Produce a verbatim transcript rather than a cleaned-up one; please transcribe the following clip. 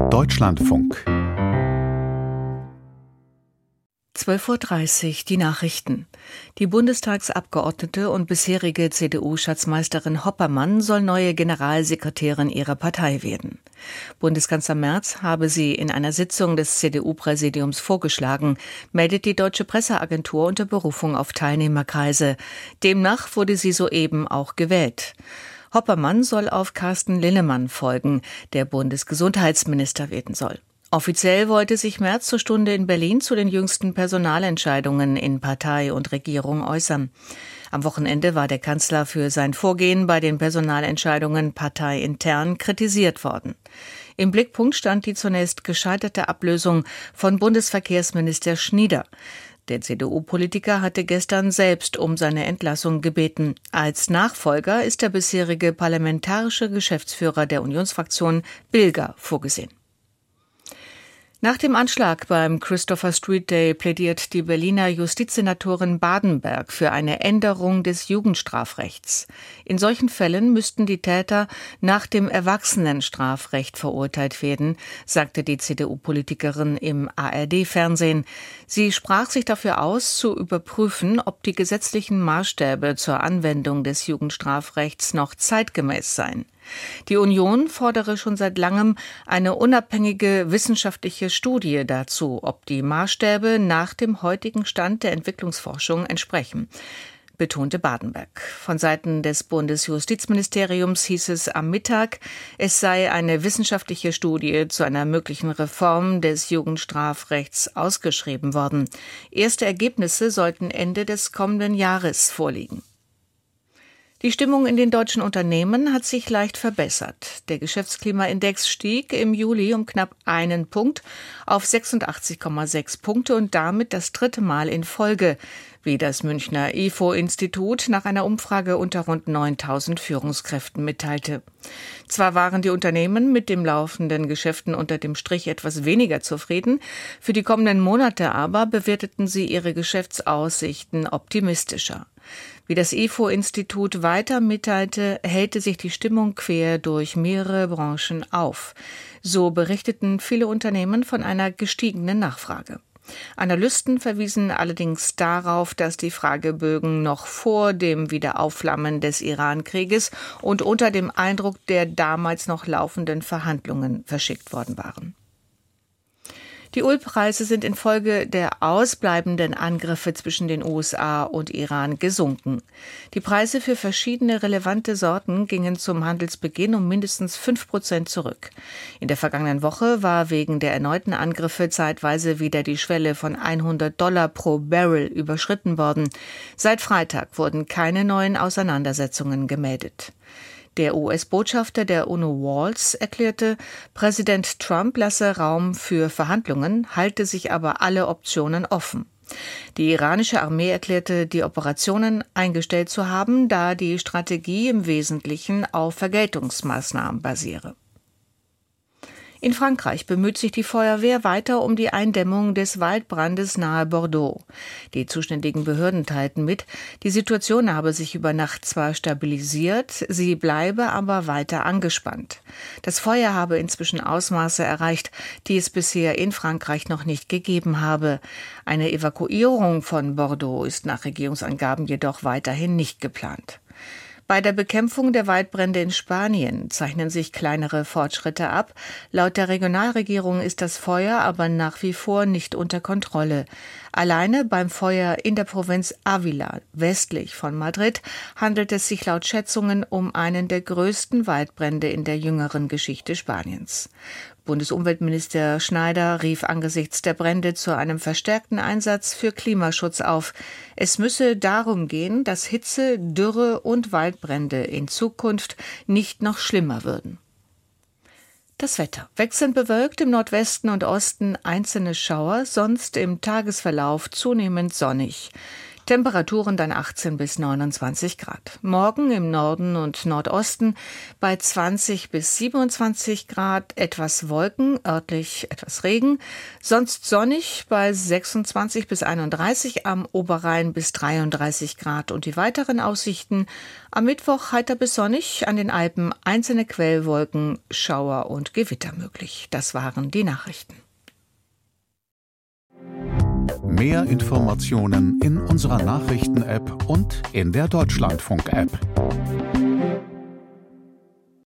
Deutschlandfunk. zwölf Uhr dreißig, die Nachrichten. Die Bundestagsabgeordnete und bisherige C D U-Schatzmeisterin Hoppermann soll neue Generalsekretärin ihrer Partei werden. Bundeskanzler Merz habe sie in einer Sitzung des C D U-Präsidiums vorgeschlagen, meldet die Deutsche Presseagentur unter Berufung auf Teilnehmerkreise. Demnach wurde sie soeben auch gewählt. Hoppermann soll auf Carsten Linnemann folgen, der Bundesgesundheitsminister werden soll. Offiziell wollte sich Merz zur Stunde in Berlin zu den jüngsten Personalentscheidungen in Partei und Regierung äußern. Am Wochenende war der Kanzler für sein Vorgehen bei den Personalentscheidungen parteiintern kritisiert worden. Im Blickpunkt stand die zunächst gescheiterte Ablösung von Bundesverkehrsminister Schnieder. Der C D U-Politiker hatte gestern selbst um seine Entlassung gebeten. Als Nachfolger ist der bisherige parlamentarische Geschäftsführer der Unionsfraktion Bilger vorgesehen. Nach dem Anschlag beim Christopher Street Day plädiert die Berliner Justizsenatorin Badenberg für eine Änderung des Jugendstrafrechts. In solchen Fällen müssten die Täter nach dem Erwachsenenstrafrecht verurteilt werden, sagte die C D U-Politikerin im A R D-Fernsehen. Sie sprach sich dafür aus, zu überprüfen, ob die gesetzlichen Maßstäbe zur Anwendung des Jugendstrafrechts noch zeitgemäß seien. Die Union fordere schon seit langem eine unabhängige wissenschaftliche Studie dazu, ob die Maßstäbe nach dem heutigen Stand der Entwicklungsforschung entsprechen, betonte Badenberg. Von Seiten des Bundesjustizministeriums hieß es am Mittag, es sei eine wissenschaftliche Studie zu einer möglichen Reform des Jugendstrafrechts ausgeschrieben worden. Erste Ergebnisse sollten Ende des kommenden Jahres vorliegen. Die Stimmung in den deutschen Unternehmen hat sich leicht verbessert. Der Geschäftsklimaindex stieg im Juli um knapp einen Punkt auf sechsundachtzig Komma sechs Punkte und damit das dritte Mal in Folge, wie das Münchner I F O-Institut nach einer Umfrage unter rund neuntausend Führungskräften mitteilte. Zwar waren die Unternehmen mit den laufenden Geschäften unter dem Strich etwas weniger zufrieden, für die kommenden Monate aber bewerteten sie ihre Geschäftsaussichten optimistischer. Wie das I F O-Institut weiter mitteilte, hellte sich die Stimmung quer durch mehrere Branchen auf. So berichteten viele Unternehmen von einer gestiegenen Nachfrage. Analysten verwiesen allerdings darauf, dass die Fragebögen noch vor dem Wiederaufflammen des Iran-Krieges und unter dem Eindruck der damals noch laufenden Verhandlungen verschickt worden waren. Die Ölpreise sind infolge der ausbleibenden Angriffe zwischen den U S A und Iran gesunken. Die Preise für verschiedene relevante Sorten gingen zum Handelsbeginn um mindestens fünf Prozent zurück. In der vergangenen Woche war wegen der erneuten Angriffe zeitweise wieder die Schwelle von hundert Dollar pro Barrel überschritten worden. Seit Freitag wurden keine neuen Auseinandersetzungen gemeldet. Der U S-Botschafter der UNO Walls erklärte, Präsident Trump lasse Raum für Verhandlungen, halte sich aber alle Optionen offen. Die iranische Armee erklärte, die Operationen eingestellt zu haben, da die Strategie im Wesentlichen auf Vergeltungsmaßnahmen basiere. In Frankreich bemüht sich die Feuerwehr weiter um die Eindämmung des Waldbrandes nahe Bordeaux. Die zuständigen Behörden teilten mit, die Situation habe sich über Nacht zwar stabilisiert, sie bleibe aber weiter angespannt. Das Feuer habe inzwischen Ausmaße erreicht, die es bisher in Frankreich noch nicht gegeben habe. Eine Evakuierung von Bordeaux ist nach Regierungsangaben jedoch weiterhin nicht geplant. Bei der Bekämpfung der Waldbrände in Spanien zeichnen sich kleinere Fortschritte ab. Laut der Regionalregierung ist das Feuer aber nach wie vor nicht unter Kontrolle. Alleine beim Feuer in der Provinz Ávila, westlich von Madrid, handelt es sich laut Schätzungen um einen der größten Waldbrände in der jüngeren Geschichte Spaniens. Bundesumweltminister Schneider rief angesichts der Brände zu einem verstärkten Einsatz für Klimaschutz auf. Es müsse darum gehen, dass Hitze, Dürre und Waldbrände in Zukunft nicht noch schlimmer würden. Das Wetter. Wechselnd bewölkt, im Nordwesten und Osten einzelne Schauer, sonst im Tagesverlauf zunehmend sonnig. Temperaturen dann achtzehn bis neunundzwanzig Grad. Morgen im Norden und Nordosten bei zwanzig bis siebenundzwanzig Grad, etwas Wolken, örtlich etwas Regen. Sonst sonnig bei sechsundzwanzig bis einunddreißig, am Oberrhein bis dreiunddreißig Grad. Und die weiteren Aussichten: am Mittwoch heiter bis sonnig, an den Alpen einzelne Quellwolken, Schauer und Gewitter möglich. Das waren die Nachrichten. Mehr Informationen in unserer Nachrichten-App und in der Deutschlandfunk-App.